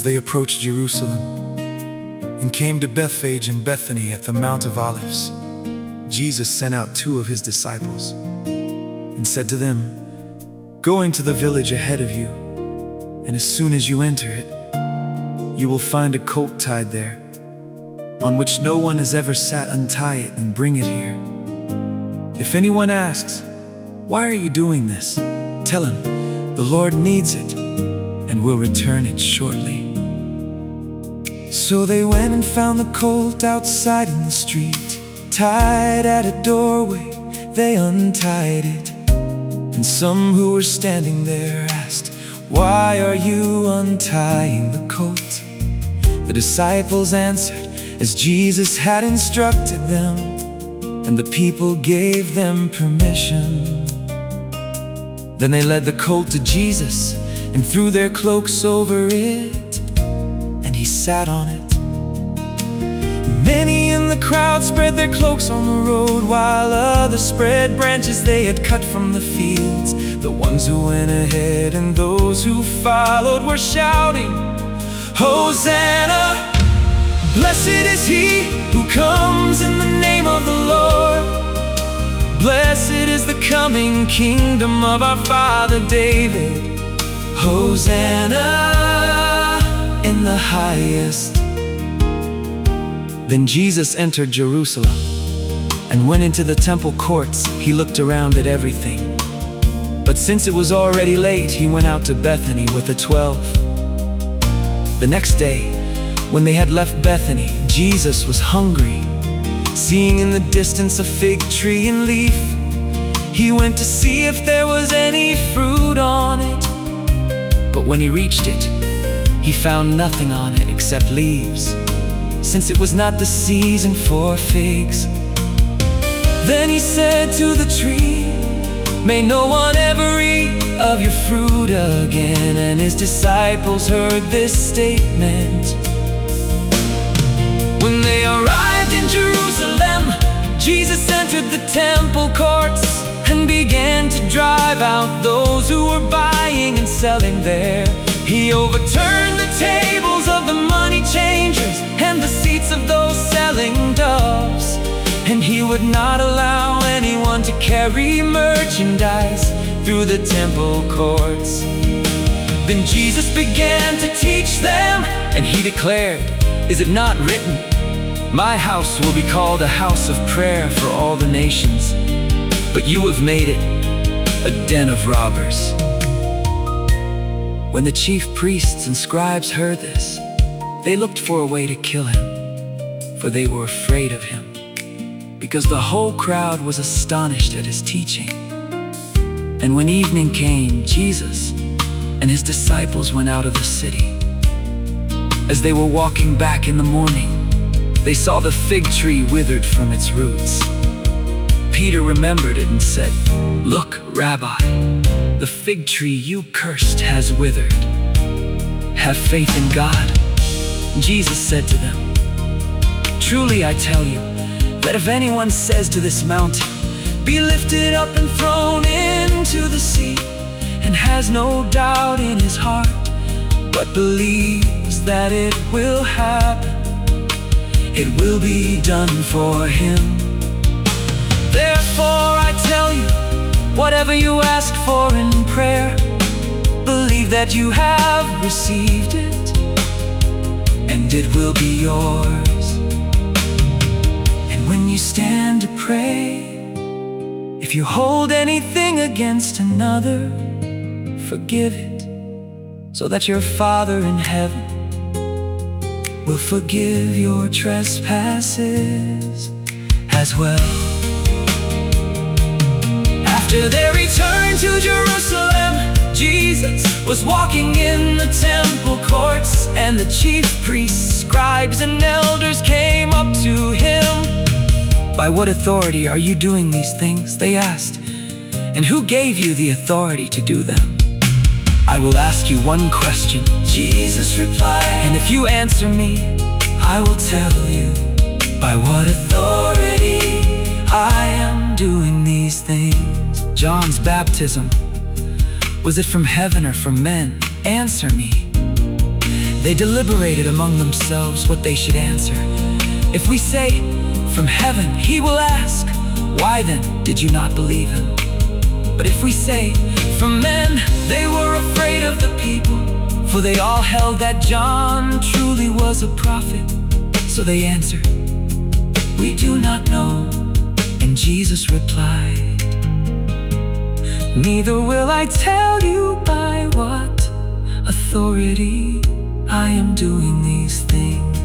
they approached Jerusalem and came to Bethphage and Bethany at the Mount of Olives, Jesus sent out 2 of his disciples and said to them, "Go into the village ahead of you, and as soon as you enter it, you will find a colt tied there, on which no one has ever sat. Untie it and bring it here. If anyone asks, 'Why are you doing this?' tell him, 'The Lord needs it, and will return it shortly.'" So they went and found the colt outside in the street, tied at a doorway. They untied it, and some who were standing there asked, "Why are you untying the colt?" The disciples answered as Jesus had instructed them, and the people gave them permission. Then they led the colt to Jesus and threw their cloaks over it, and he sat on it. Many in the crowd spread their cloaks on the road, while others spread branches they had cut from the fields. The ones who went ahead and those who followed were shouting, "Hosanna! Blessed is he who comes in the name of the Lord. Blessed is the coming kingdom of our father David. Hosanna in the highest." Then Jesus entered Jerusalem and went into the temple courts. He looked around at everything, but since it was already late, he went out to Bethany with the 12. The next day, when they had left Bethany, Jesus was hungry. Seeing in the distance a fig tree in leaf, he went to see if there was any fruit on it. But when he reached it, he found nothing on it except leaves, since it was not the season for figs. Then he said to the tree, "May no one ever eat of your fruit again." And his disciples heard this statement. When they arrived in Jerusalem, Jesus entered the temple courts and began to drive out those who were buying and selling there. He overturned the tables of the money changers and the seats of those selling doves, and he would not allow anyone to carry merchandise through the temple courts. Then Jesus began to teach them, and he declared, "Is it not written, 'My house will be called a house of prayer for all the nations'? But you have made it a den of robbers." When the chief priests and scribes heard this, they looked for a way to kill him, for they were afraid of him, because the whole crowd was astonished at his teaching. And when evening came, Jesus and his disciples went out of the city. As they were walking back in the morning, they saw the fig tree withered from its roots. Peter remembered it and said, "Look, Rabbi, the fig tree you cursed has withered. Have faith in God." Jesus said to them, "Truly I tell you, that if anyone says to this mountain, 'Be lifted up and thrown into the sea,' and has no doubt in his heart, but believes that it will happen, it will be done for him. Therefore I tell you, whatever you ask for in prayer, believe that you have received it, and it will be yours. And when you stand to pray, if you hold anything against another, forgive it, so that your Father in heaven will forgive your trespasses as well." After their return to Jerusalem, Jesus was walking in the temple courts, and the chief priests, scribes, and elders came up to him. "By what authority are you doing these things?" they asked. "And who gave you the authority to do them?" "I will ask you one question," Jesus replied, "and if you answer me, I will tell you by what authority I am doing these things. John's baptism, was it from heaven or from men? Answer me." They deliberated among themselves what they should answer. If we say, "From heaven," he will ask, "Why then did you not believe him?" But if we say, "From men," they were afraid of the people, for they all held that John truly was a prophet. So they answered, "We do not know." And Jesus replied, "Neither will I tell you by what authority I am doing these things."